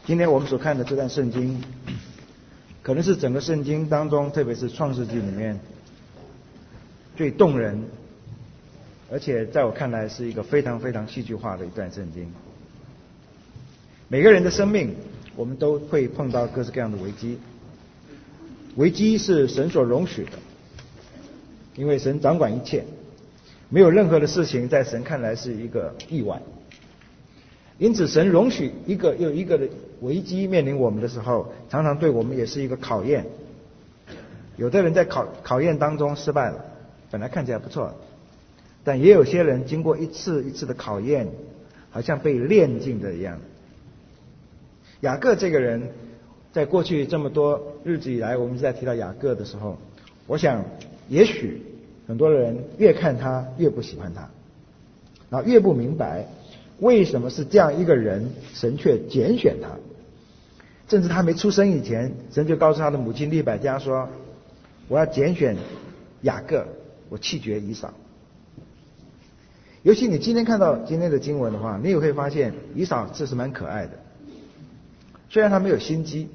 今天我们所看的这段圣经，可能是整个圣经当中，特别是创世纪里面最动人，而且在我看来是一个非常非常戏剧化的一段圣经。每个人的生命，我们都会碰到各式各样的危机，危机是神所容许的，因为神掌管一切，没有任何的事情在神看来是一个意外。因此神容许一个又一个的危机面临我们的时候，常常对我们也是一个考验。有的人在考验当中失败了，本来看起来不错，但也有些人经过一次一次的考验，好像被炼尽的一样。雅各这个人，在过去这么多日子以来，我们在提到雅各的时候，我想也许很多人越看他越不喜欢他，然后越不明白为什么是这样一个人，神却拣选他。甚至他没出生以前，神就告诉他的母亲利百加说，我要拣选雅各，我弃绝以扫。尤其你今天看到今天的经文的话，你也会发现以扫这是蛮可爱的，虽然他没有心机，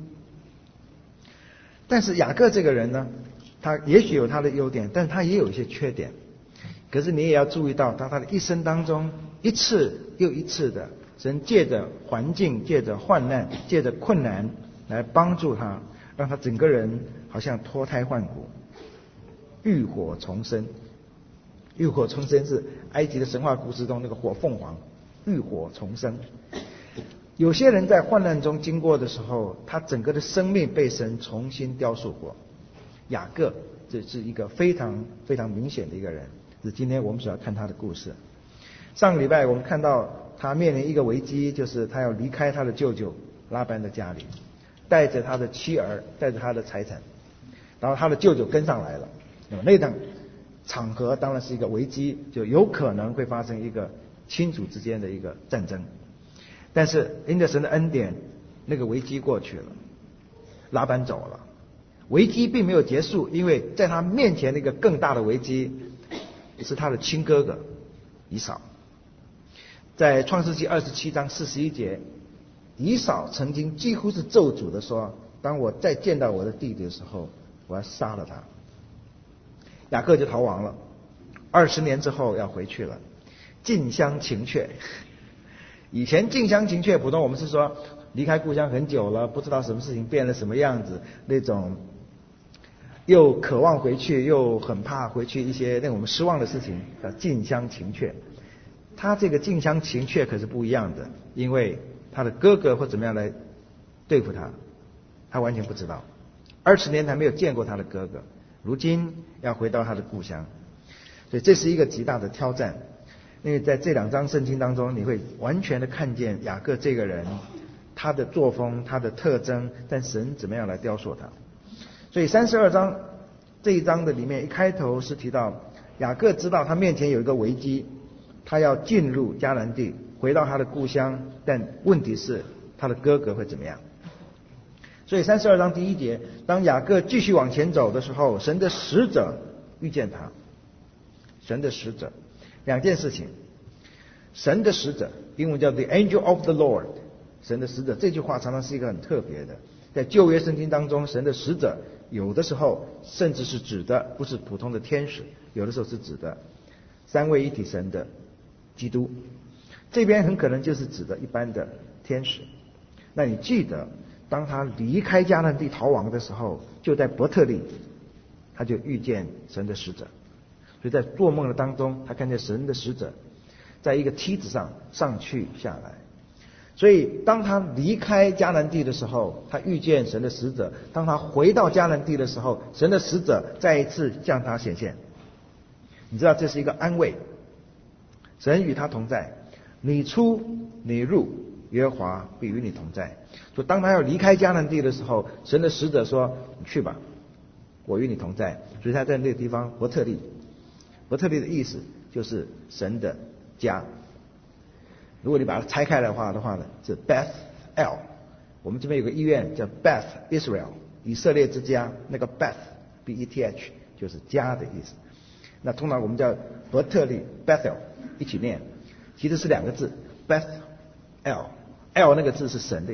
但是雅各这个人呢，他也许有他的优点，但是他也有一些缺点。可是你也要注意到，他的一生当中，一次又一次的，神借着环境，借着患难，借着困难来帮助他，让他整个人好像脱胎换骨，浴火重生。浴火重生是埃及的神话故事中那个火凤凰，浴火重生。有些人在患难中经过的时候，他整个的生命被神重新雕塑过。雅各这是一个非常非常明显的一个人，是今天我们所要看他的故事。上个礼拜我们看到他面临一个危机，就是他要离开他的舅舅拉班的家里，带着他的妻儿，带着他的财产，然后他的舅舅跟上来了。那么那场场合当然是一个危机，就有可能会发生一个亲属之间的一个战争。但是因着神的恩典，那个危机过去了，拉班走了，危机并没有结束，因为在他面前那个更大的危机是他的亲哥哥以扫。在创世纪27章41节，以扫曾经几乎是咒诅的说，当我再见到我的弟弟的时候，我要杀了他。雅各就逃亡了，20年之后要回去了，近乡情怯。以前近乡情怯，普通我们是说离开故乡很久了，不知道什么事情变了什么样子，那种又渴望回去又很怕回去一些让我们失望的事情，叫近乡情怯。他这个近乡情怯可是不一样的，因为他的哥哥会怎么样来对付他，他完全不知道。20年还没有见过他的哥哥，如今要回到他的故乡，所以这是一个极大的挑战。因为在这2章圣经当中，你会完全的看见雅各这个人，他的作风，他的特征，但神怎么样来雕塑他。所以32章这一章的里面一开头是提到雅各知道他面前有一个危机，他要进入迦南地，回到他的故乡，但问题是他的哥哥会怎么样。所以32章第1节，当雅各继续往前走的时候，神的使者遇见他。神的使者，2件事情。神的使者，英文叫 The Angel of the Lord， 神的使者这句话常常是一个很特别的，在旧约圣经当中，神的使者有的时候甚至是指的不是普通的天使，有的时候是指的三位一体神的基督，这边很可能就是指的一般的天使。那你记得当他离开迦南地逃亡的时候，就在伯特利，他就遇见神的使者。所以在做梦的当中，他看见神的使者在一个梯子上上去下来。所以当他离开迦南地的时候，他遇见神的使者；当他回到迦南地的时候，神的使者再一次向他显现。你知道这是一个安慰，神与他同在，你出你入，耶和华必与你同在。所以当他要离开迦南地的时候，神的使者说，你去吧，我与你同在。所以他在那个地方伯特利，伯特利的意思就是神的家。如果你把它拆开来的话呢，是 Beth-el。 我们这边有个医院叫 Beth Israel， 以色列之家，那个 Beth B-E-T-H 就是家的意思。那通常我们叫伯特利 Bethel 一起念，其实是2个字 Beth-el， L 那个字是神的意思，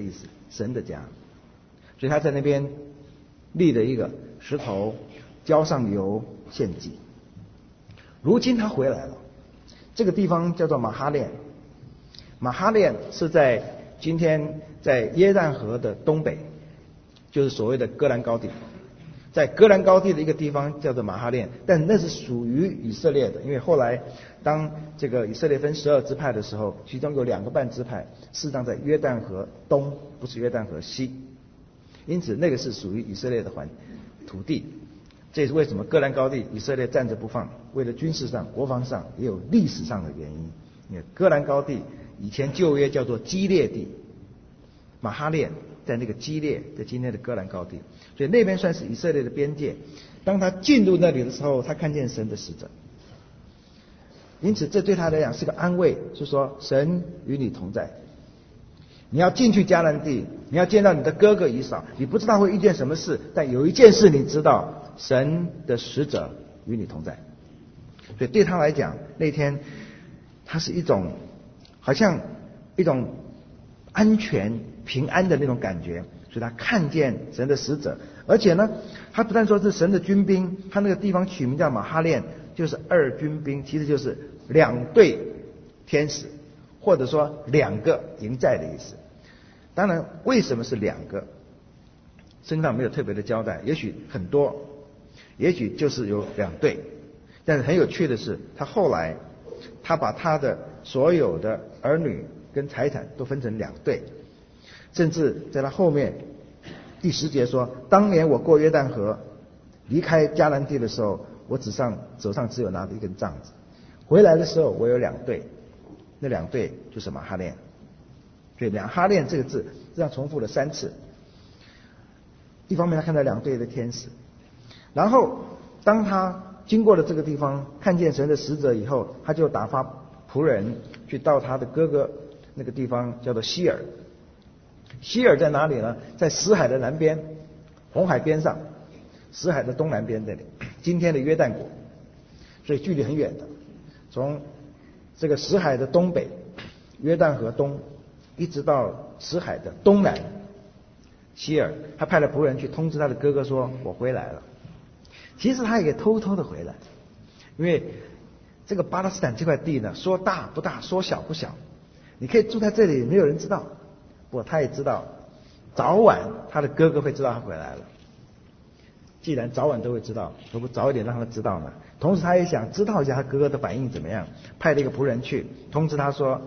神的家。所以他在那边立了一个石头，浇上油献祭。如今他回来了，这个地方叫做马哈练。马哈练是在今天在约旦河的东北，就是所谓的戈兰高地。在戈兰高地的一个地方叫做马哈练，但那是属于以色列的，因为后来当这个以色列分12支派的时候，其中有2个半支派事实上在约旦河东，不是约旦河西，因此那个是属于以色列的土地。这也是为什么戈兰高地以色列站着不放，为了军事上、国防上也有历史上的原因。因为戈兰高地以前旧约叫做基列地，马哈练在那个基列，在今天的戈兰高地，所以那边算是以色列的边界。当他进入那里的时候，他看见神的使者，因此这对他来讲是个安慰，是说神与你同在。你要进去迦南地，你要见到你的哥哥以扫，你不知道会遇见什么事，但有一件事你知道，神的使者与你同在。所以对他来讲，那天他是一种好像一种安全平安的那种感觉，所以他看见神的使者。而且呢，他不但说是神的军兵，他那个地方取名叫马哈练，就是2军兵，其实就是2队天使，或者说2个营寨的意思。当然为什么是2个，圣经上没有特别的交代，也许很多，也许就是有2队。但是很有趣的是，他后来他把他的所有的儿女跟财产都分成2队，甚至在他后面第10节说，当年我过约旦河离开迦南地的时候，我手上只有拿着一根杖子，回来的时候我有2队，那2队就是马哈练。所以马哈练这个字这样重复了3次。一方面他看到2队的天使，然后当他经过了这个地方，看见神的使者以后，他就打发仆人去到他的哥哥那个地方叫做希尔。希尔在哪里呢？在死海的南边，红海边上，死海的东南边这里，今天的约旦国，所以距离很远的。从这个死海的东北，约旦河东，一直到死海的东南，希尔他派了仆人去通知他的哥哥说，我回来了。其实他也偷偷的回来，因为这个巴勒斯坦这块地呢，说大不大，说小不小，你可以住在这里，没有人知道。不过他也知道，早晚他的哥哥会知道他回来了。既然早晚都会知道，何不早一点让他知道呢？同时他也想知道一下他哥哥的反应怎么样，派了一个仆人去通知他说，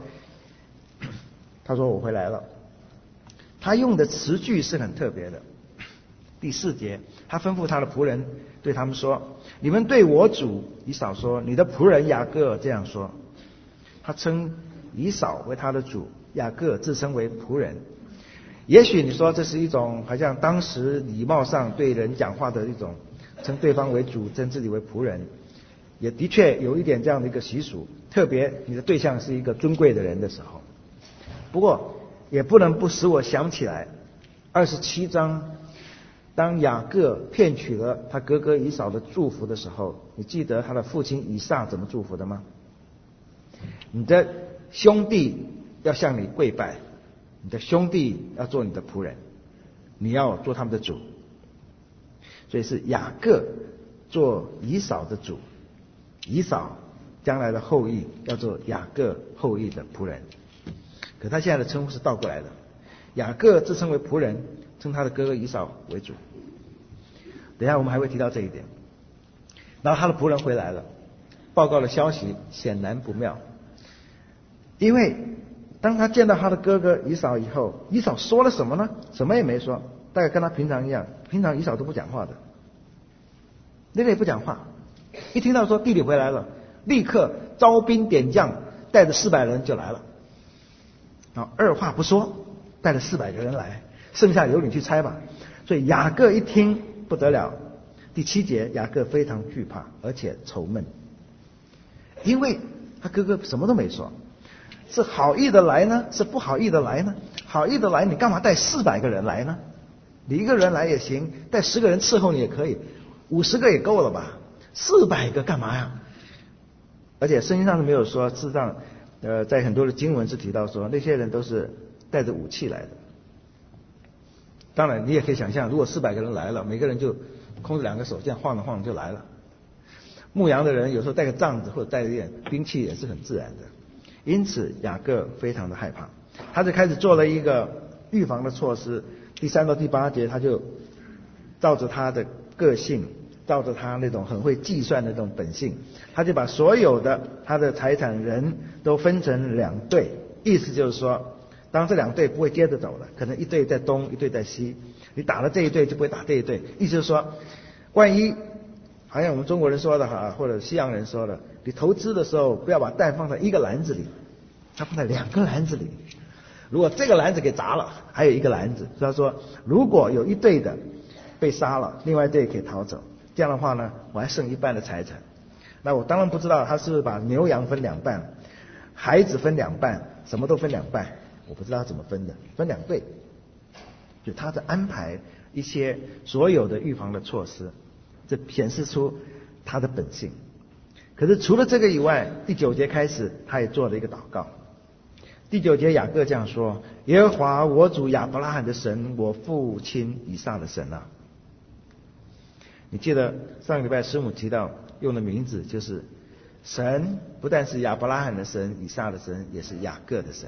我回来了。他用的词句是很特别的。第4节，他吩咐他的仆人对他们说，你们对我主以扫说，你的仆人雅各这样说。他称以扫为他的主，雅各自称为仆人。也许你说这是一种好像当时礼貌上对人讲话的一种称对方为主，称自己为仆人，也的确有一点这样的一个习俗，特别你的对象是一个尊贵的人的时候。不过也不能不使我想起来27章，当雅各骗取了他哥哥以扫的祝福的时候，你记得他的父亲以撒怎么祝福的吗？你的兄弟要向你跪拜，你的兄弟要做你的仆人，你要做他们的主。所以是雅各做以扫的主，以扫将来的后裔要做雅各后裔的仆人。可他现在的称呼是倒过来的，雅各自称为仆人，称他的哥哥以扫为主。等一下我们还会提到这一点。然后他的仆人回来了，报告的消息显然不妙，因为当他见到他的哥哥以扫以后，以扫说了什么呢？什么也没说，大概跟他平常一样，平常以扫都不讲话的，那个也不讲话。一听到说弟弟回来了，立刻招兵点将，带着400人就来了。然后二话不说，带了400个人来，剩下由你去猜吧。所以雅各一听不得了。第7节，雅各非常惧怕，而且愁闷，因为他哥哥什么都没说，是好意的来呢，是不好意的来呢？好意的来，你干嘛带400个人来呢？你一个人来也行，带10个人伺候你也可以，50个也够了吧？400个干嘛呀？而且圣经上是没有说，事实上在很多的经文是提到说，那些人都是带着武器来的。 当然你也可以想象，如果400个人来了，每个人就空着2个手这样晃着晃着就来了。牧羊的人有时候带个杖子或者带一点兵器也是很自然的。因此雅各非常的害怕，他就开始做了一个预防的措施。第3到第8节，他就照着他的个性，照着他那种很会计算的那种本性，他就把所有的他的财产人都分成2队，意思就是说，当这2队不会接着走了，可能一队在东，一队在西，你打了这一队就不会打这一队，意思就是说，万一好像我们中国人说的哈，或者西洋人说的，你投资的时候不要把蛋放在一个篮子里，它放在2个篮子里。如果这个篮子给砸了，还有一个篮子。所以他说，如果有一队的被杀了，另外一队可以逃走，这样的话呢，我还剩1半的财产。那我当然不知道他是不是把牛羊分2半，孩子分2半，什么都分2半，我不知道他怎么分的，分2队。就他在安排一些所有的预防的措施，这显示出他的本性。可是除了这个以外，第9节开始他也做了一个祷告。第9节雅各这样说：耶和华我主亚伯拉罕的神，我父亲以撒的神啊。你记得上个礼拜师母提到用的名字就是神，不但是亚伯拉罕的神、以撒的神，也是雅各的神。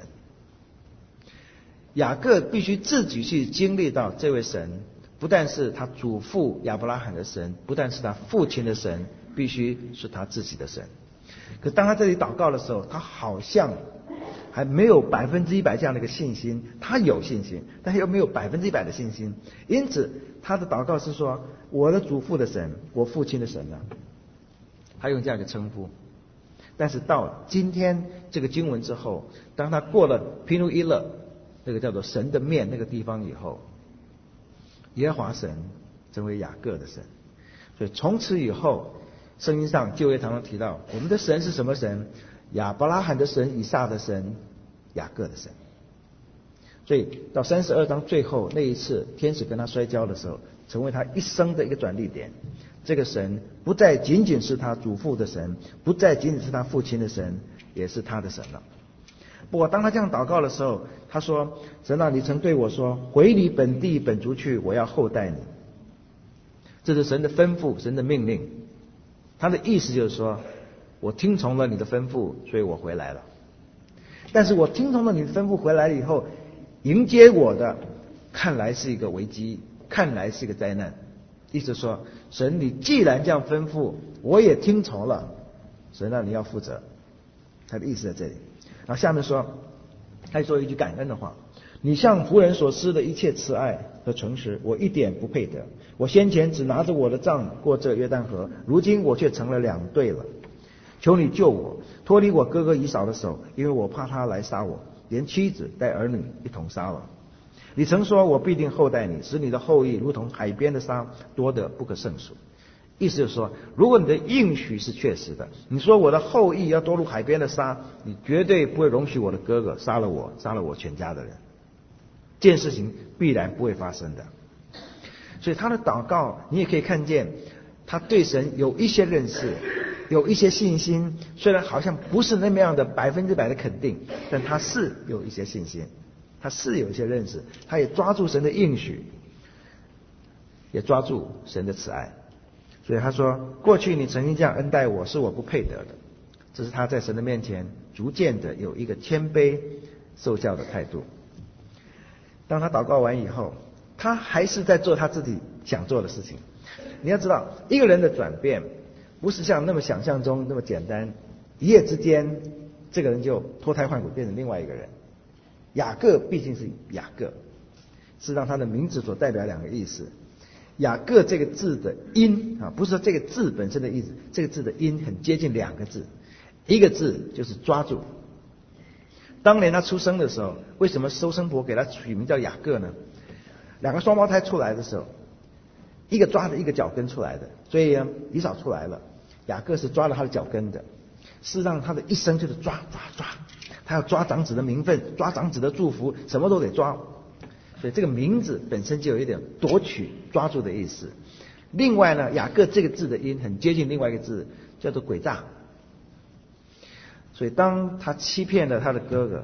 雅各必须自己去经历到这位神，不但是他祖父亚伯拉罕的神，不但是他父亲的神，必须是他自己的神。可当他这里祷告的时候，他好像还没有100%这样的一个信心，他有信心，但又没有100%的信心。因此他的祷告是说，我的祖父的神，我父亲的神啊，他用这样一个称呼。但是到今天这个经文之后，当他过了皮努伊勒那个叫做神的面那个地方以后，耶和华神成为雅各的神。所以从此以后，圣经上旧约常常提到我们的神是什么神？亚伯拉罕的神、以撒的神、雅各的神。所以到32章最后那一次天使跟他摔跤的时候，成为他一生的一个转捩点。这个神不再仅仅是他祖父的神，不再仅仅是他父亲的神，也是他的神了。不过当他这样祷告的时候，他说，神啊，你曾对我说，回你本地本族去，我要厚待你。这是神的吩咐，神的命令。他的意思就是说，我听从了你的吩咐，所以我回来了。但是我听从了你的吩咐回来了以后，迎接我的看来是一个危机，看来是一个灾难。意思说，神你既然这样吩咐，我也听从了，神啊，你要负责。他的意思在这里。然后下面说，他说一句感恩的话，你向仆人所施的一切慈爱和诚实，我一点不配得。我先前只拿着我的杖过这约旦河，如今我却成了2队了。求你救我，脱离我哥哥以扫的手，因为我怕他来杀我，连妻子带儿女一同杀了。你曾说，我必定厚待你，使你的后裔如同海边的沙，多得不可胜数。意思就是说，如果你的应许是确实的，你说我的后裔要多如海边的沙，你绝对不会容许我的哥哥杀了我全家的人。这件事情必然不会发生的。所以他的祷告，你也可以看见他对神有一些认识，有一些信心，虽然好像不是那么样的100%的肯定，但他是有一些信心，他是有一些认识，他也抓住神的应许，也抓住神的慈爱。所以他说，过去你曾经这样恩待我，是我不配得的。这是他在神的面前逐渐的有一个谦卑受教的态度。当他祷告完以后，他还是在做他自己想做的事情。你要知道，一个人的转变不是像那么想象中那么简单，一夜之间这个人就脱胎换骨变成另外一个人。雅各毕竟是雅各，是让他的名字所代表2个意思。雅各这个字的音啊，不是说这个字本身的意思，这个字的音很接近2个字，一个字就是抓住。当年他出生的时候，为什么收生婆给他取名叫雅各呢？2个双胞胎出来的时候，一个抓着一个脚跟出来的，所以以扫出来了，雅各是抓了他的脚跟的。事实上他的一生就是抓，他要抓长子的名分，抓长子的祝福，什么都得抓。所以这个名字本身就有一点夺取、抓住的意思。另外呢，雅各这个字的音很接近另外一个字，叫做诡诈。所以当他欺骗了他的哥哥，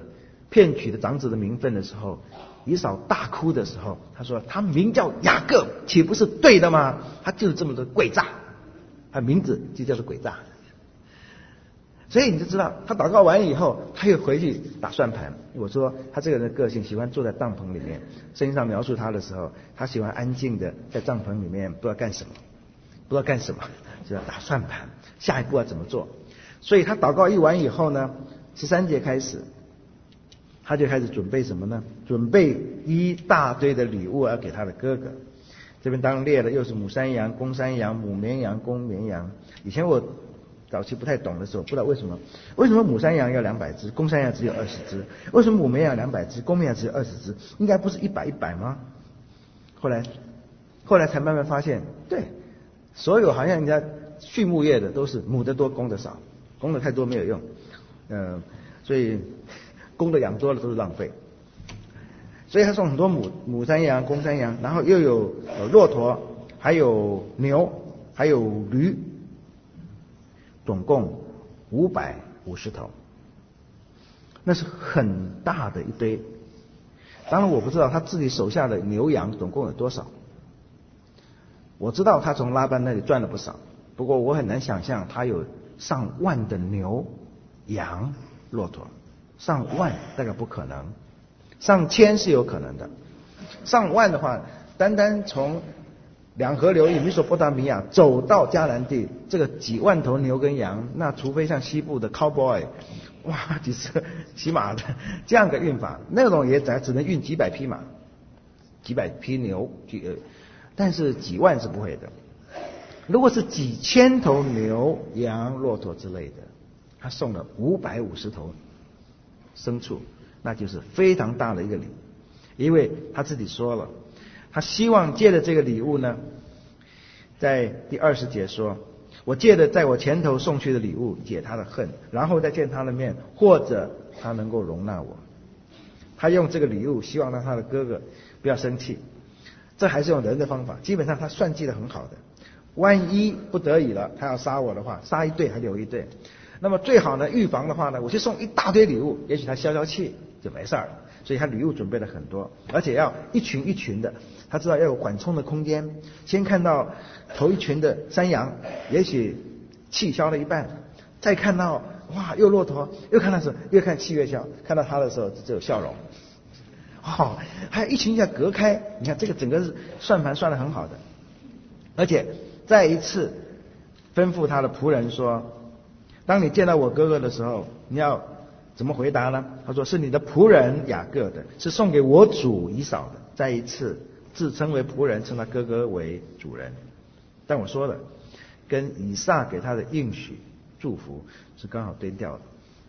骗取的长子的名分的时候，以扫大哭的时候，他说他名叫雅各，岂不是对的吗？他就是这么的诡诈，他名字就叫做诡诈。所以你就知道，他祷告完以后，他又回去打算盘。我说他这个人的个性喜欢坐在帐篷里面，圣经上描述他的时候，他喜欢安静的在帐篷里面，不知道干什么，就要打算盘，下一步要怎么做。所以他祷告一完以后呢，13节开始，他就开始准备什么呢？准备一大堆的礼物要给他的哥哥。这边当然列了，又是母山羊、公山羊、母绵羊、公绵羊。以前我早期不太懂的时候，不知道为什么母山羊要200只，公山羊只有20只？为什么母绵羊200只，公绵羊只有20只？应该不是100吗？后来才慢慢发现，对，所有好像人家畜牧业的都是母的多，公的少，公的太多没有用，所以公的养多了都是浪费。所以他送很多母山羊、公山羊，然后又有骆驼，还有牛，还有驴，总共550头，那是很大的一堆。当然我不知道他自己手下的牛羊总共有多少，我知道他从拉班那里赚了不少，不过我很难想象他有上万的牛、羊、骆驼，上万大概不可能，上千是有可能的，上万的话，单单从两河流域米索不达米亚走到迦南地，这个几万头牛跟羊，那除非像西部的 cowboy， 哇，几十骑马的这样的运法，那种也只能运几百匹马、几百匹牛，但是几万是不会的。如果是几千头牛、羊、骆驼之类的，他送了550头牲畜，那就是非常大的一个礼。因为他自己说了，他希望借着这个礼物呢，在第20节说，我借着在我前头送去的礼物解他的恨，然后再见他的面，或者他能够容纳我。他用这个礼物希望让他的哥哥不要生气，这还是用人的方法，基本上他算计得很好的。万一不得已了，他要杀我的话，杀一对还留一对。那么最好呢，预防的话呢，我就送一大堆礼物，也许他消消气就没事儿了。所以他礼物准备了很多，而且要一群一群的，他知道要有缓冲的空间。先看到头一群的山羊，也许气消了一半，再看到哇又骆驼，又看到什么，越看气越消，看到他的时候只有笑容。还有一群要隔开，你看这个整个是算盘算得很好的。而且再一次吩咐他的仆人说，当你见到我哥哥的时候，你要怎么回答呢？他说是你的仆人雅各的，是送给我主以扫的。再一次自称为仆人，称他哥哥为主人。但我说的跟以撒给他的应许祝福是刚好对调的。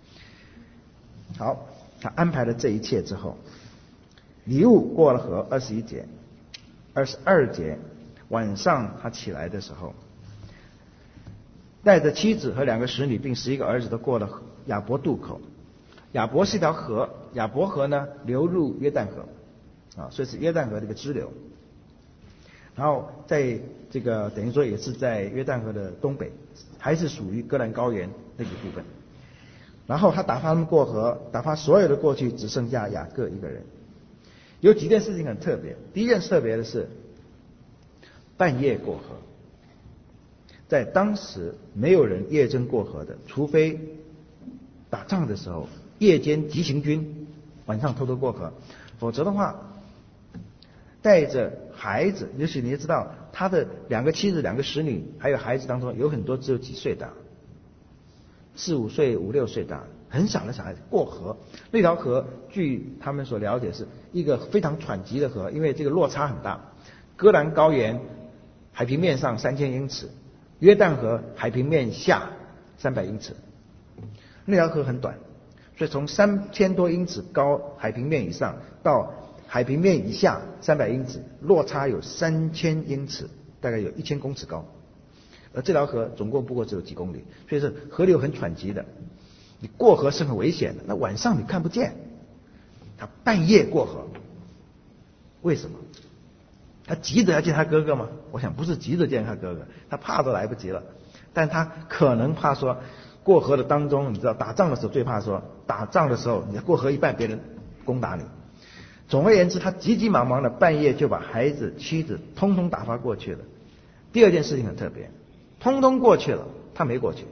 好，他安排了这一切之后，礼物过了河，21节，22节，晚上他起来的时候，带着妻子和2个使女并11个儿子都过了雅博渡口。雅博是一条河，雅博河呢流入约旦河，所以是约旦河的一个支流。然后在这个等于说也是在约旦河的东北，还是属于戈兰高原那个部分。然后他打发他们过河，打发所有的过去，只剩下雅各一个人。有几件事情很特别，第一件特别的是半夜过河，在当时没有人夜征过河的，除非打仗的时候夜间急行军，晚上偷偷过河，否则的话带着孩子，也许你也知道他的2个妻子、2个使女还有孩子当中有很多只有几岁的，4、5岁、5、6岁的，很小的小孩子过河。那条河据他们所了解是一个非常湍急的河，因为这个落差很大。戈兰高原海平面上3000英尺，约旦河海平面下300英尺，那条河很短，所以从3000多英尺高海平面以上到海平面以下300英尺，落差有3000英尺，大概有1000公尺高。而这条河总共不过只有几公里，所以是河流很湍急的，你过河是很危险的。那晚上你看不见，他半夜过河，为什么？他急着要见他哥哥吗？我想不是急着见他哥哥，他怕都来不及了。但他可能怕说， 过河的当中，你知道打仗的时候最怕说，打仗的时候你过河一半别人攻打你。总而言之，他急急忙忙的半夜就把孩子、妻子通通打发过去了。第二件事情很特别，通通过去了，他没过去。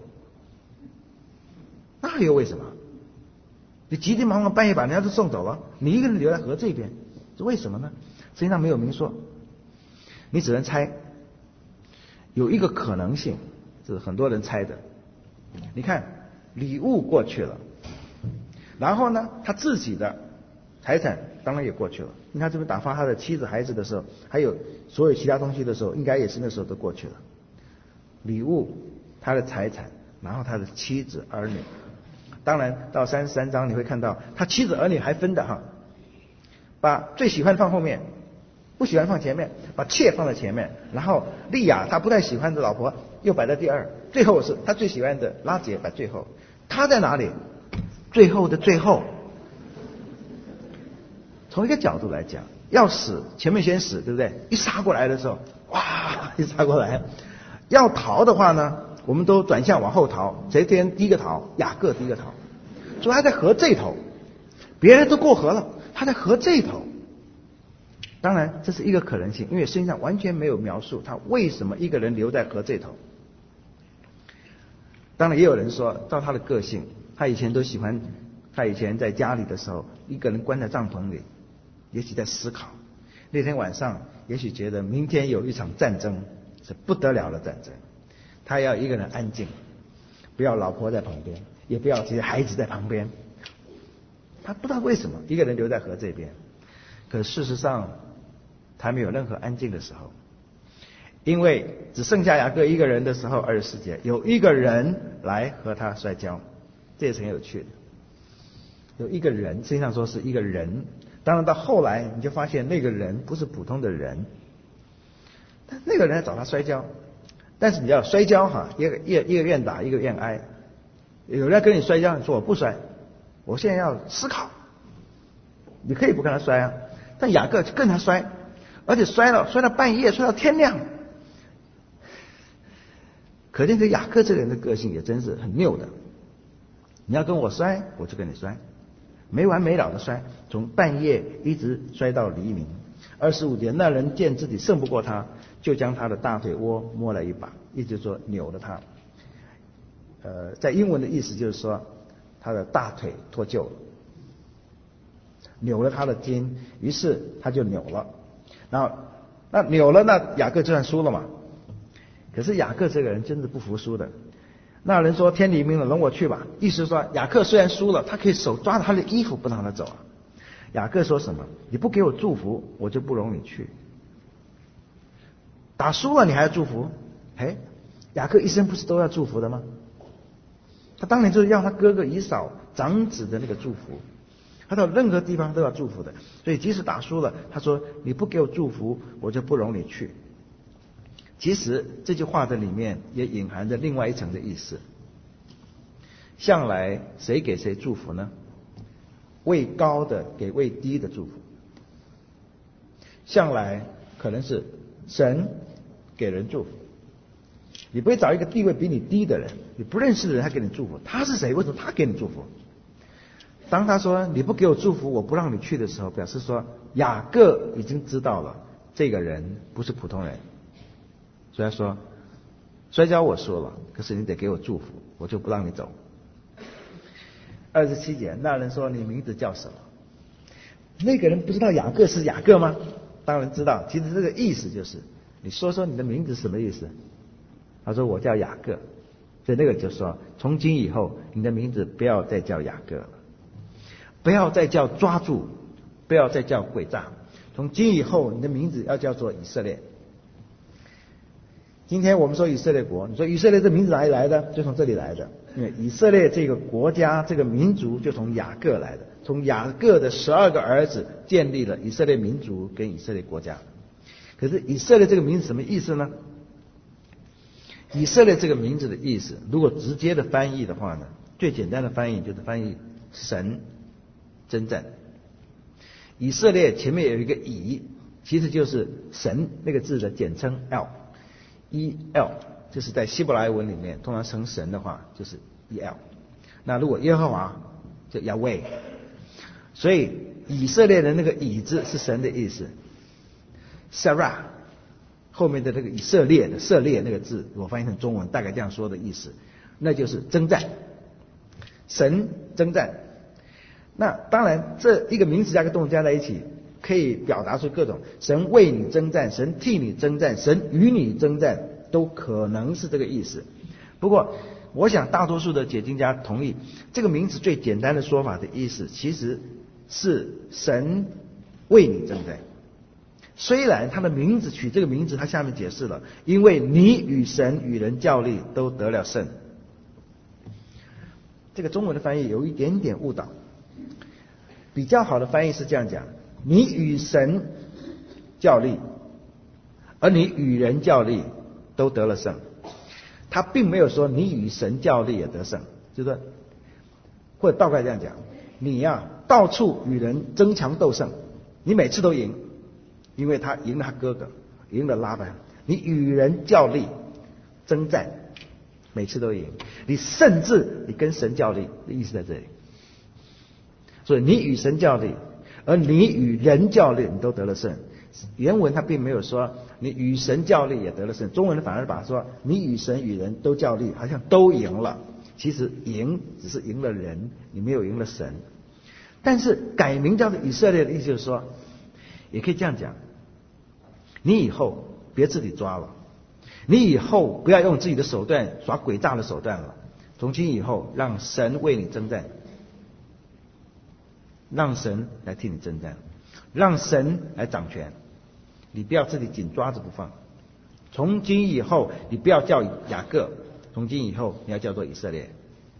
那又为什么？你急急忙忙半夜把人家都送走了，你一个人留在河这边，是为什么呢？实际上没有明说，你只能猜。有一个可能性，这是很多人猜的。你看，礼物过去了，然后呢，他自己的财产当然也过去了。你看这边打发他的妻子、孩子的时候，还有所有其他东西的时候，应该也是那时候都过去了。礼物、他的财产，然后他的妻子、儿女。当然，到33章你会看到，他妻子、儿女还分的哈，把最喜欢的放后面，不喜欢放前面，把妾放在前面，然后利亚他不太喜欢的老婆又摆在第二，最后是他最喜欢的拉结摆最后。他在哪里？最后的最后。从一个角度来讲，要死前面先死，对不对？一杀过来的时候，哇，一杀过来。要逃的话呢，我们都转向往后逃，谁先第一个逃？雅各第一个逃。所以他在河这头，别人都过河了，他在河这头。当然这是一个可能性，因为圣经上完全没有描述他为什么一个人留在河这头。当然也有人说，照他的个性，他以前都喜欢，他以前在家里的时候一个人关在帐篷里，也许在思考。那天晚上也许觉得明天有一场战争，是不得了的战争，他要一个人安静，不要老婆在旁边，也不要这些孩子在旁边。他不知道为什么一个人留在河这边，可事实上他没有任何安静的时候，因为只剩下雅各一个人的时候，24节有一个人来和他摔跤，这也是很有趣的。有一个人，实际上说是一个人，当然到后来你就发现那个人不是普通的人，但那个人来找他摔跤。但是你要摔跤哈，一个愿打，一个愿挨。有人跟你摔跤，你说我不摔，我现在要思考。你可以不跟他摔啊，但雅各就跟他摔，而且摔到半夜，摔到天亮。可见这雅各这个人的个性也真是很拗的。你要跟我摔，我就跟你摔，没完没了的摔，从半夜一直摔到黎明。25节，那人见自己胜不过他，就将他的大腿窝摸了一把，意思说扭了他。在英文的意思就是说他的大腿脱臼了，扭了他的筋，于是他就扭了。然后那扭了，那雅各就算输了嘛。可是雅各这个人真是不服输的。那人说天黎明了，容我去吧。意思说雅各虽然输了，他可以手抓着他的衣服不让他走啊。雅各说什么？你不给我祝福，我就不容你去。打输了你还要祝福？雅各一生不是都要祝福的吗？他当年就是要他哥哥以扫长子的那个祝福，他到任何地方都要祝福的。所以即使打输了，他说你不给我祝福，我就不容你去。其实这句话的里面也隐含着另外一层的意思。向来谁给谁祝福呢？位高的给位低的祝福。向来可能是神给人祝福，你不会找一个地位比你低的人，你不认识的人他给你祝福。他是谁？为什么他给你祝福？当他说你不给我祝福，我不让你去的时候，表示说雅各已经知道了这个人不是普通人。所以他说摔跤我输了，可是你得给我祝福，我就不让你走。27节，那人说你名字叫什么？那个人不知道雅各是雅各吗？当然知道。其实这个意思就是你说说你的名字是什么意思？他说我叫雅各。所以那个就说从今以后你的名字不要再叫雅各了，不要再叫抓住，不要再叫诡诈，从今以后你的名字要叫做以色列。今天我们说以色列国，你说以色列这名字哪里来的？就从这里来的。因为以色列这个国家这个民族就从雅各来的，从雅各的12个儿子建立了以色列民族跟以色列国家。可是以色列这个名字什么意思呢？以色列这个名字的意思，如果直接的翻译的话呢，最简单的翻译就是翻译神征战。以色列前面有一个以，其实就是神那个字的简称 L。E L 就是在希伯来文里面通常称神的话就是 EL。那如果耶和华就 Yahweh。所以以色列的那个以字是神的意思 ，Sarah 后面的那个以色列的色列那个字，我翻译成中文大概这样说的意思，那就是征战，神征战。那当然这一个名词加个动词加在一起，可以表达出各种神为你征战，神替你征战，神与你征战，都可能是这个意思。不过我想大多数的解经家同意，这个名词最简单的说法的意思其实是神为你征战。虽然他的名字取这个名字，他下面解释了，因为你与神与人较力都得了胜。这个中文的翻译有一点点误导，比较好的翻译是这样讲：你与神较力，而你与人较力都得了胜。他并没有说你与神较力也得胜，就是说，或者倒过来这样讲，你到处与人争强斗胜，你每次都赢，因为他赢了他哥哥，赢了拉班。你与人较力征战，每次都赢，你甚至你跟神较力的意思在这里。所以你与神较力，而你与人较力，你都得了胜。原文他并没有说你与神较力也得了胜，中文反而把说你与神与人都较力，好像都赢了。其实赢只是赢了人，你没有赢了神。但是改名叫做以色列的意思就是说，也可以这样讲，你以后别自己抓了，你以后不要用自己的手段耍诡诈的手段了，从今以后让神为你征战，让神来替你征战，让神来掌权，你不要自己紧抓着不放。从今以后你不要叫雅各，从今以后你要叫做以色列。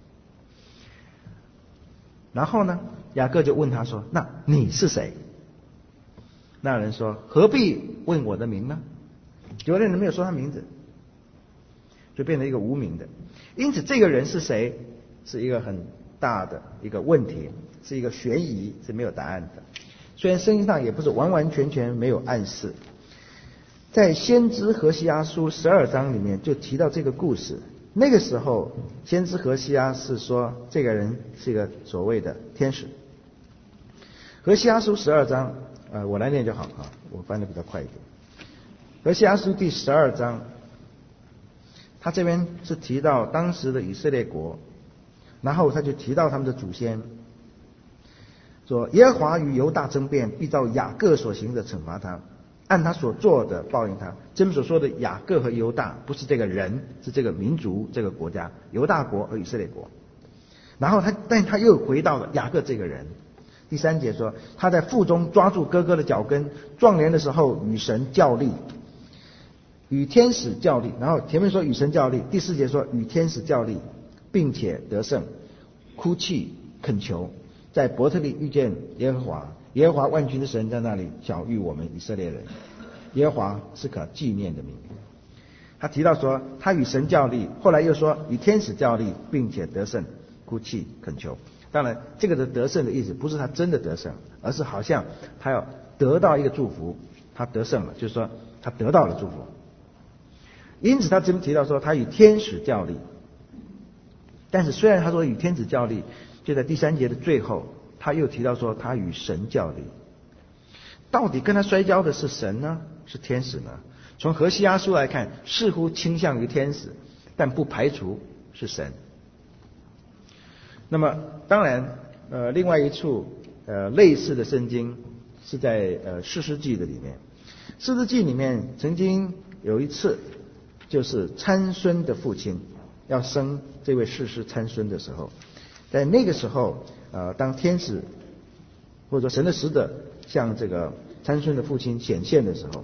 然后呢，雅各就问他说，那你是谁？那人说，何必问我的名呢？结果那人没有说他名字，就变成一个无名的。因此这个人是谁是一个很大的一个问题，是一个悬疑，是没有答案的。虽然圣经上也不是完完全全没有暗示，在先知何西阿书12章里面就提到这个故事。那个时候先知何西阿是说这个人是一个所谓的天使。何西阿书12章我来念就好啊，我翻得比较快一点。何西阿书第12章，他这边是提到当时的以色列国，然后他就提到他们的祖先，说耶和华与犹大争辩，必照雅各所行的惩罚他，按他所做的报应他。这边所说的雅各和犹大不是这个人，是这个民族，这个国家，犹大国和以色列国。然后但他又回到了雅各这个人。第3节说，他在腹中抓住哥哥的脚跟，壮年的时候与神较力，与天使较力。然后前面说与神较力，第4节说与天使较力，并且得胜，哭泣恳求，在伯特利遇见耶和华，耶和华万军之神在那里晓谕我们以色列人，耶和华是可纪念的名。他提到说他与神较力，后来又说与天使较力，并且得胜，哭泣恳求。当然这个的得胜的意思不是他真的得胜，而是好像他要得到一个祝福，他得胜了，就是说他得到了祝福。因此他这边提到说他与天使较力，但是虽然他说与天使较力，就在第3节的最后他又提到说他与神较力。到底跟他摔跤的是神呢，是天使呢？从何西阿书来看，似乎倾向于天使，但不排除是神。那么当然另外一处类似的圣经是在士师记的里面。士师记里面曾经有一次，就是参孙的父亲要生这位士师参孙的时候，在那个时候当天使或者说神的使者向这个参孙的父亲显现的时候，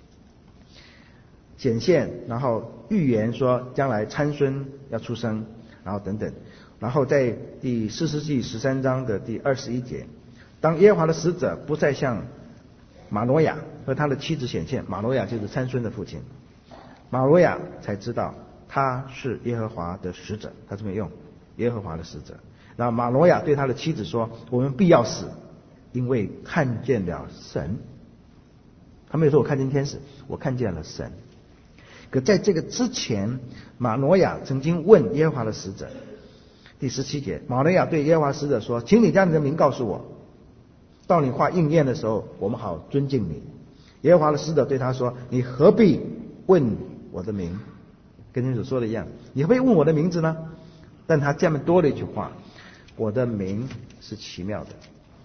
然后预言说将来参孙要出生，然后等等。然后在第士师记13章的第21节，当耶和华的使者不再向马挪亚和他的妻子显现，马挪亚就是参孙的父亲，马挪亚才知道他是耶和华的使者，他这么用耶和华的使者。然后马挪亚对他的妻子说，我们必要死，因为看见了神。他没有说我看见天使，我看见了神。可在这个之前，马挪亚曾经问耶和华的使者， 第17节，马诺亚对耶和华使者说：请你将你的名告诉我，到你话应验的时候，我们好尊敬你。耶和华的使者对他说：你何必问我的名？跟你所说的一样，你何必问我的名字呢？但他下面多了一句话：我的名是奇妙的。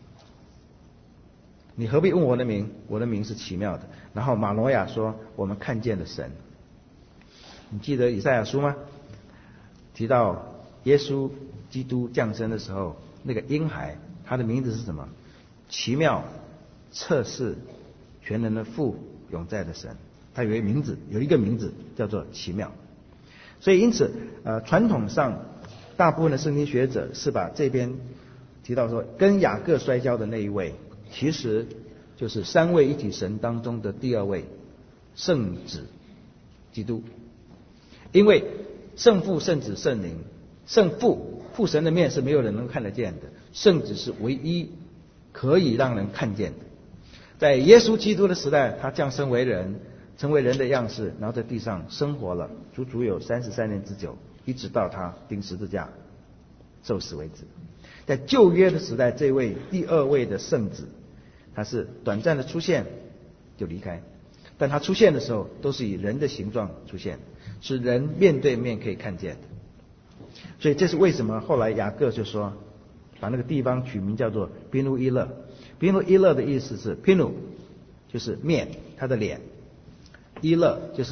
你何必问我的名？我的名是奇妙的。然后马诺亚说：我们看见了神。你记得以赛亚书吗？提到耶稣基督降生的时候，那个婴孩他的名字是什么？奇妙、测试、全能的父、永在的神。他有一个名字叫做奇妙。所以因此传统上大部分的圣经学者是把这边提到说跟雅各摔跤的那一位，其实就是三位一体神当中的第二位圣子基督。因为圣父、圣子、圣灵，圣父父神的面是没有人能看得见的，圣子是唯一可以让人看见的。在耶稣基督的时代，他降生为人，成为人的样式，然后在地上生活了足足有33年之久，一直到他钉十字架受死为止。在旧约的时代，这位第二位的圣子，他是短暂的出现就离开，但他出现的时候都是以人的形状出现，是人面对面可以看见的。所以这是为什么后来雅各就说把那个地方取名叫做宾路伊勒。宾路伊勒的意思是 Pinu 就是面，他的脸，伊勒就是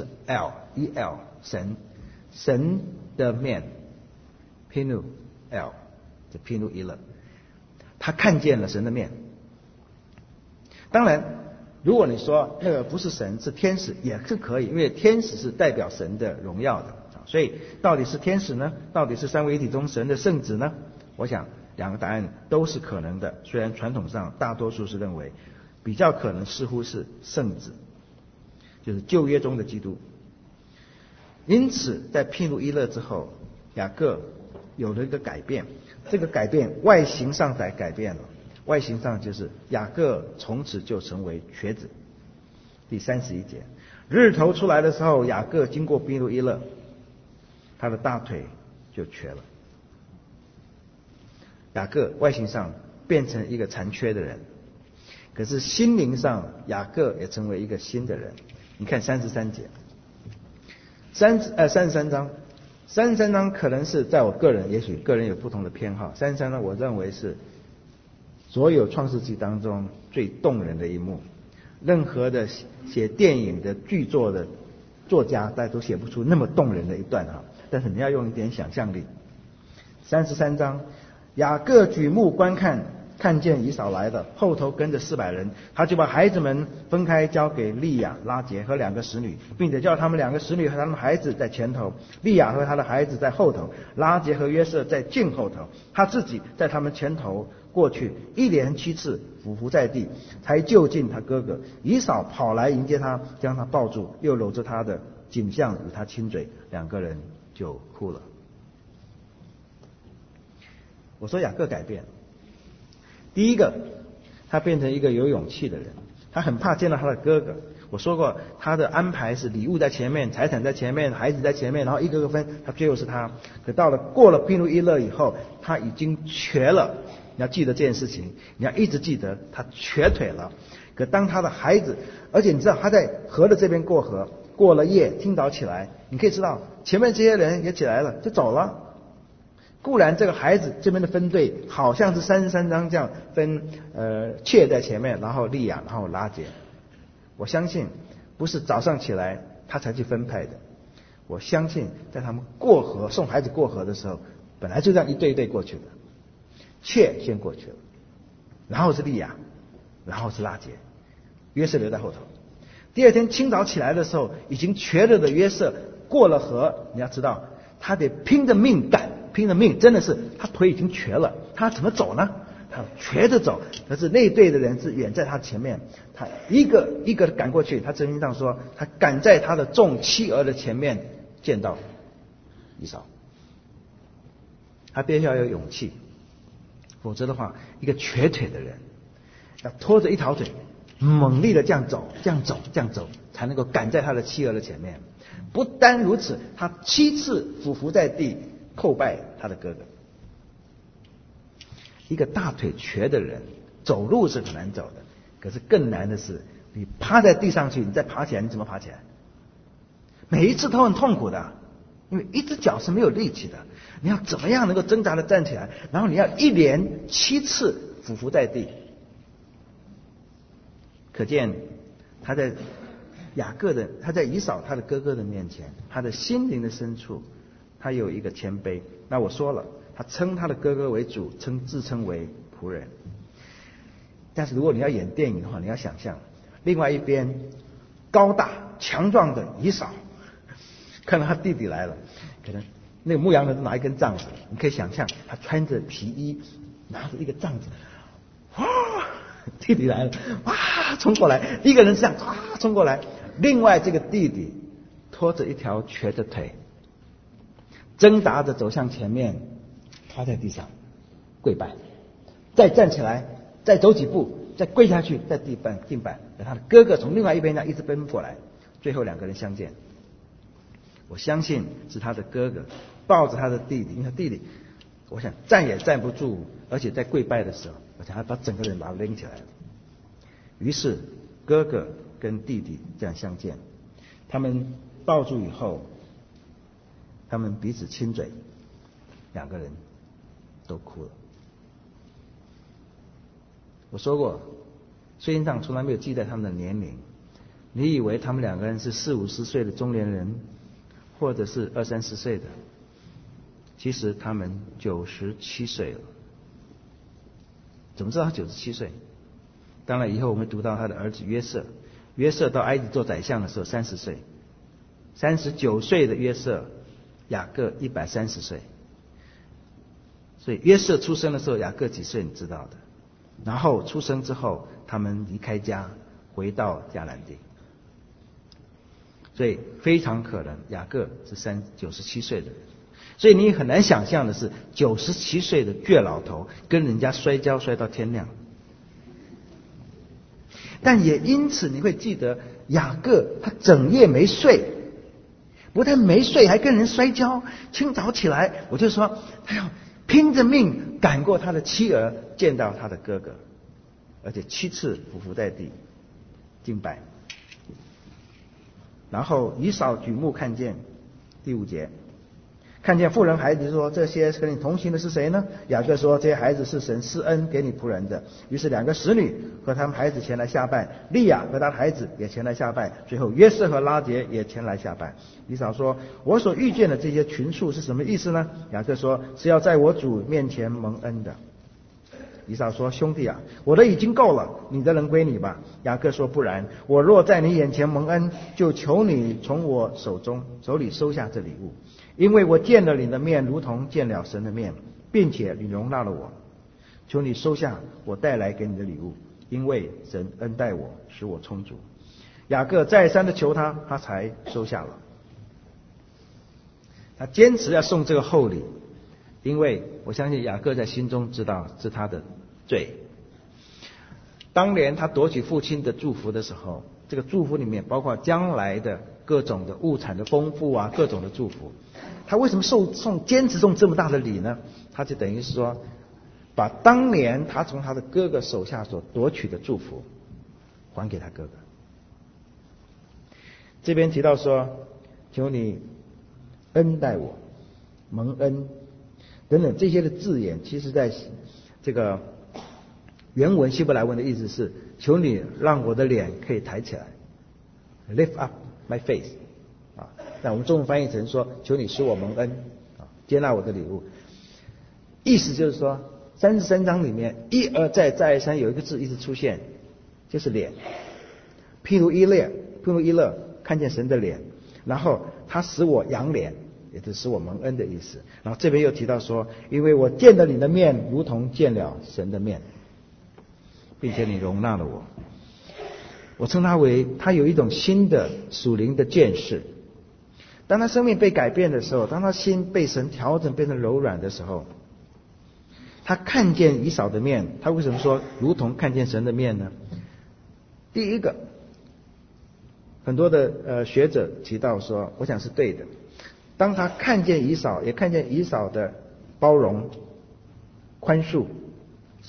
L 神的面 Pinu L 这 Pinu 伊勒，他看见了神的面。当然如果你说那个不是神是天使也是可以，因为天使是代表神的荣耀的，所以到底是天使呢？到底是三位一体中神的圣子呢？我想两个答案都是可能的，虽然传统上大多数是认为比较可能似乎是圣子，就是旧约中的基督。因此在毗努伊勒之后，雅各有了一个改变，这个改变外形上改变了，外形上就是雅各从此就成为瘸子。第31节，日头出来的时候，雅各经过毗努伊勒，他的大腿就瘸了。雅各外形上变成一个残缺的人，可是心灵上雅各也成为一个新的人。你看33节，33章可能是在我个人，也许个人有不同的偏好。33章我认为是所有创世纪当中最动人的一幕，任何的写电影的剧作的作家大家都写不出那么动人的一段哈，但是你要用一点想象力。33章，雅各举目观看，看见以扫来了，后头跟着400人，他就把孩子们分开，交给利亚、拉结和2个使女，并且叫他们2个使女和他们孩子在前头，利亚和他的孩子在后头，拉结和约瑟在近后头，他自己在他们前头过去，一连7次俯伏在地，才就近他哥哥。以扫跑来迎接他，将他抱住，又搂着他的颈项与他亲嘴，2个人就哭了。我说雅各改变，第一个，他变成一个有勇气的人，他很怕见到他的哥哥。我说过，他的安排是礼物在前面，财产在前面，孩子在前面，然后一个个分，他最后是他。可到了过了毗努伊勒以后，他已经瘸了。你要记得这件事情，你要一直记得他瘸腿了。可当他的孩子，而且你知道他在河的这边过河，过了夜，清早起来，你可以知道前面这些人也起来了，就走了。固然这个孩子这边的分队好像是33章这样分，妾在前面，然后利亚，然后拉结。我相信不是早上起来他才去分派的，我相信在他们过河送孩子过河的时候，本来就这样一对一对过去的，妾先过去了，然后是利亚，然后是拉结，约瑟留在后头。第二天清早起来的时候，已经瘸了的约瑟过了河，你要知道他得拼着命干。拼了命，真的是他腿已经瘸了，他怎么走呢？他瘸着走，可是那队的人是远在他前面，他一个一个赶过去。他圣经上说，他赶在他的众妻儿的前面见到以扫。他必须要有勇气，否则的话，一个瘸腿的人要拖着一条腿，猛力的这样走，才能够赶在他的妻儿的前面。不单如此，他7次俯伏在地叩拜他的哥哥。 一个大腿瘸的人走路是很难走的，可是更难的是，你趴在地上去，你再爬起来，你怎么爬起来？每一次都很痛苦的，因为一只脚是没有力气的，你要怎么样能够挣扎的站起来，然后你要一连7次俯伏在地。可见他在他在以扫他的哥哥的面前，他的心灵的深处，他有一个谦卑。那我说了，他称他的哥哥为主，自称为仆人。但是如果你要演电影的话，你要想象另外一边高大强壮的以扫，看到他弟弟来了，可能那个牧羊人拿一根杖子，你可以想象他穿着皮衣，拿着一个杖子，哇，弟弟来了，哇，冲过来，一个人这样哇冲过来，另外这个弟弟拖着一条瘸的腿，挣扎着走向前面，趴在地上跪拜，再站起来，再走几步，再跪下去，再地板。他的哥哥从另外一边一直奔过来，最后2个人相见。我相信是他的哥哥抱着他的弟弟，因为他弟弟我想站也站不住，而且在跪拜的时候，我想他把整个人把他拎起来了。于是哥哥跟弟弟这样相见，他们抱住以后，他们彼此亲嘴，2个人都哭了。我说过，圣经上从来没有记载他们的年龄，你以为他们2个人是40、50岁的中年人，或者是20、30岁的，其实他们97岁了。怎么知道他97岁？当然以后我们读到他的儿子约瑟，约瑟到埃及做宰相的时候30岁，39岁的约瑟，雅各130岁。所以约瑟出生的时候，雅各几岁你知道的。然后出生之后，他们离开家，回到迦南地。所以非常可能雅各是97岁的人。所以你很难想象的是，97岁的倔老头跟人家摔跤摔到天亮。但也因此你会记得雅各他整夜没睡，不但没睡，还跟人摔跤。清早起来，我就说他要拼着命赶过他的妻儿，见到他的哥哥，而且7次俯伏在地敬拜。然后以扫举目看见，第5节，看见妇人孩子，说这些跟你同行的是谁呢？雅各说这些孩子是神施恩给你仆人的。于是2个使女和他们孩子前来下拜，利亚和他的孩子也前来下拜，最后约瑟和拉结也前来下拜。以扫说，我所遇见的这些群畜是什么意思呢？雅各说，是要在我主面前蒙恩的。以扫说，兄弟啊，我的已经够了，你的人归你吧。雅各说，不然，我若在你眼前蒙恩，就求你从我手里收下这礼物，因为我见了你的面，如同见了神的面，并且你容纳了我。求你收下我带来给你的礼物，因为神恩待我，使我充足。雅各再三的求他，他才收下了。他坚持要送这个厚礼，因为我相信雅各在心中知道是他的罪。当年他夺取父亲的祝福的时候，这个祝福里面包括将来的各种的物产的丰富啊，各种的祝福。他为什么坚持送这么大的礼呢？他就等于是说，把当年他从他的哥哥手下所夺取的祝福还给他哥哥。这边提到说，求你恩待我，蒙恩等等这些的字眼，其实在这个原文希伯来文的意思是，求你让我的脸可以抬起来 ，lift up my face 啊。那我们中文翻译成说，求你使我蒙恩啊，接纳我的礼物。意思就是说，33章里面一而再再而三有一个字一直出现，就是脸。譬如伊勒看见神的脸，然后他使我仰脸，也就是使我蒙恩的意思。然后这边又提到说，因为我见了你的面，如同见了神的面，并且你容纳了我。我称他为他有一种新的属灵的见识。当他生命被改变的时候，当他心被神调整变成柔软的时候，他看见以扫的面。他为什么说如同看见神的面呢？第一个，很多的学者提到说，我想是对的。当他看见以扫，也看见以扫的包容、宽恕，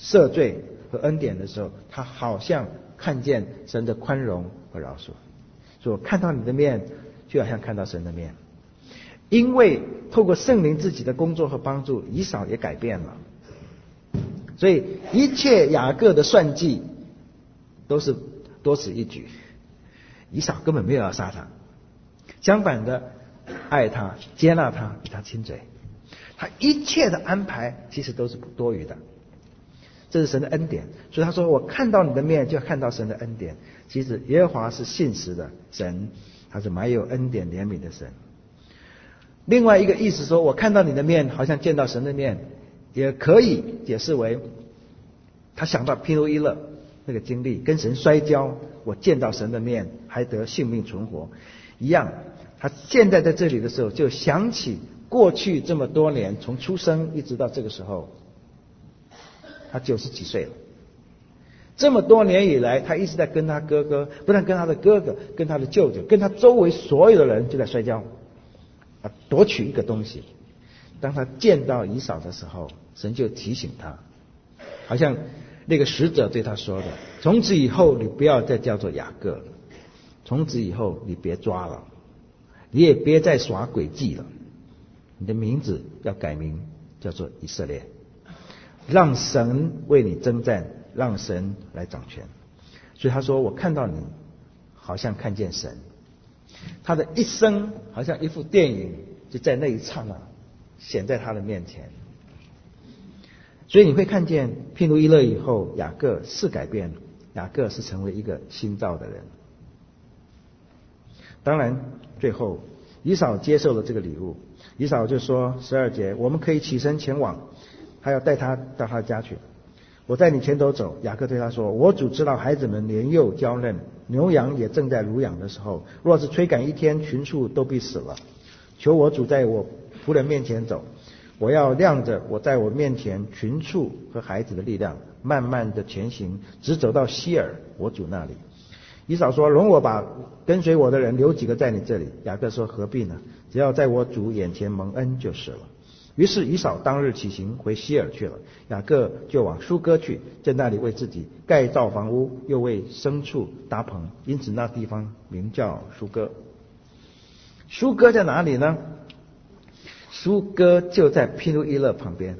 赦罪和恩典的时候，他好像看见神的宽容和饶恕。所以我看到你的面，就好像看到神的面。因为透过圣灵自己的工作和帮助，以扫也改变了。所以一切雅各的算计都是多此一举，以扫根本没有要杀他，相反的爱他、接纳他，与他亲嘴。他一切的安排其实都是多余的，这是神的恩典。所以他说我看到你的面，就要看到神的恩典。其实耶和华是信实的神，他是满有恩典怜悯的神。另外一个意思说，我看到你的面，好像见到神的面，也可以解释为他想到毗努伊勒那个经历，跟神摔跤，我见到神的面，还得性命存活一样。他现在在这里的时候，就想起过去这么多年，从出生一直到这个时候，他90几岁了。这么多年以来，他一直在跟他哥哥，不但跟他的哥哥，跟他的舅舅，跟他周围所有的人就在摔跤，夺取一个东西。当他见到以扫的时候，神就提醒他，好像那个使者对他说的：从此以后你不要再叫做雅各了，从此以后你别抓了，你也别再耍诡计了，你的名字要改名叫做以色列，让神为你征战，让神来掌权。所以他说，我看到你好像看见神。他的一生好像一幅电影，就在那一刹那显在他的面前。所以你会看见毗努伊勒以后，雅各是改变，雅各是成为一个新造的人。当然最后以扫接受了这个礼物，以扫就说12节，我们可以起身前往，他要带他到他家去。我在你前头走。雅各对他说，我主知道孩子们年幼娇嫩，牛羊也正在乳养的时候，若是催赶一天，群畜都必死了。求我主在我仆人面前走，我要亮着我在我面前群畜和孩子的力量，慢慢的前行，直走到希尔我主那里。以扫说，容我把跟随我的人留几个在你这里。雅各说，何必呢？只要在我主眼前蒙恩就是了。于是以扫当日起行回希尔去了，雅各就往舒歌去，在那里为自己盖造房屋，又为牲畜搭棚，因此那地方名叫舒歌。舒歌在哪里呢？舒歌就在毗努伊勒旁边。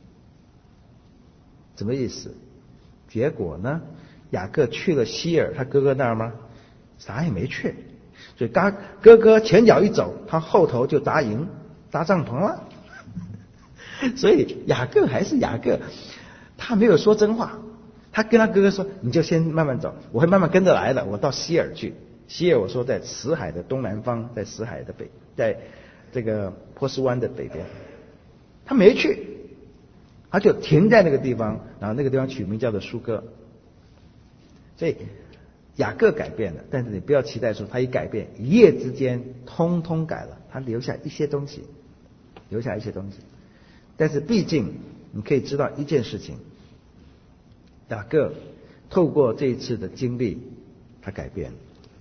什么意思？结果呢，雅各去了希尔他哥哥那儿吗？啥也没去。所以哥哥前脚一走，他后头就搭营搭帐篷了。所以雅各还是雅各，他没有说真话。他跟他哥哥说，你就先慢慢走，我会慢慢跟着来的。我到希尔去，希尔我说在死海的东南方，在死海的北，在这个波斯湾的北边。他没去，他就停在那个地方，然后那个地方取名叫做舒歌。所以雅各改变了，但是你不要期待说他一改变一夜之间通通改了，他留下一些东西，但是毕竟你可以知道一件事情，雅各透过这一次的经历，他改变了。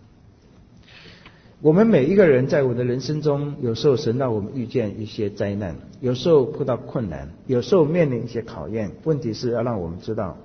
我们每一个人在我们的人生中，有时候神让我们遇见一些灾难，有时候碰到困难，有时候面临一些考验。问题是要让我们知道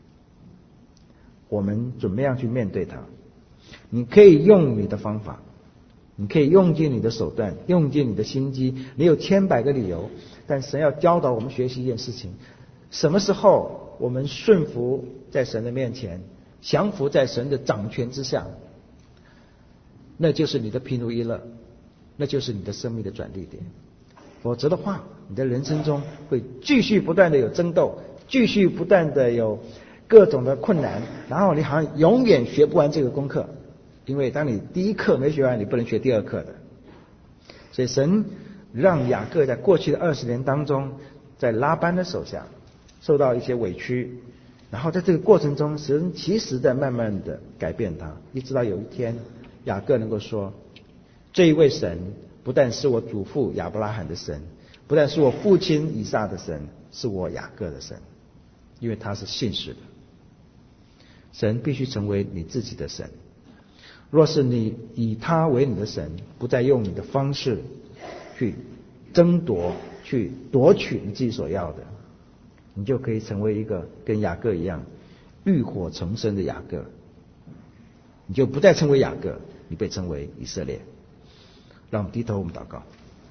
我们怎么样去面对它。你可以用你的方法，你可以用尽你的手段，用尽你的心机，你有千百个理由，但神要教导我们学习一件事情：什么时候我们顺服在神的面前，降服在神的掌权之下，那就是你的毗努伊勒，那就是你的生命的转捩点。否则的话，你的人生中会继续不断的有争斗，继续不断的有各种的困难，然后你好像永远学不完这个功课。因为当你第一课没学完，你不能学第二课的。所以神让雅各在过去的20年当中，在拉班的手下受到一些委屈，然后在这个过程中，神其实在慢慢的改变他，一直到有一天雅各能够说，这一位神不但是我祖父亚伯拉罕的神，不但是我父亲以撒的神，是我雅各的神，因为他是信实的。神必须成为你自己的神。若是你以他为你的神，不再用你的方式去争夺，去夺取你自己所要的， 你就可以成为一个跟雅各一样浴火重生的雅各，你就不再称为雅各，你被称为以色列。让我们低头，我们祷告。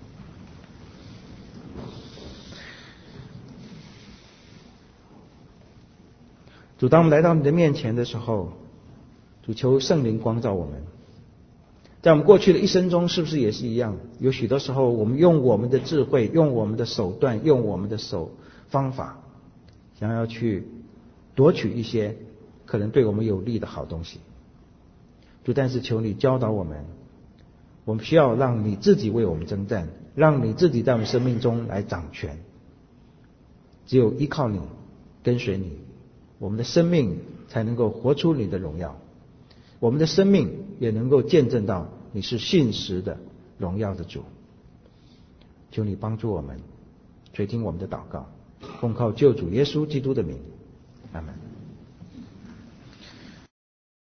主，当我们来到你的面前的时候，主求圣灵光照我们。在我们过去的一生中，是不是也是一样？有许多时候，我们用我们的智慧，用我们的手段，用我们的方法，想要去夺取一些可能对我们有利的好东西。主，但是求你教导我们，我们需要让你自己为我们征战，让你自己在我们生命中来掌权。只有依靠你，跟随你，我们的生命才能够活出你的荣耀，我们的生命也能够见证到你是信实的荣耀的主。求你帮助我们，垂听我们的祷告，奉靠救主耶稣基督的名，阿们。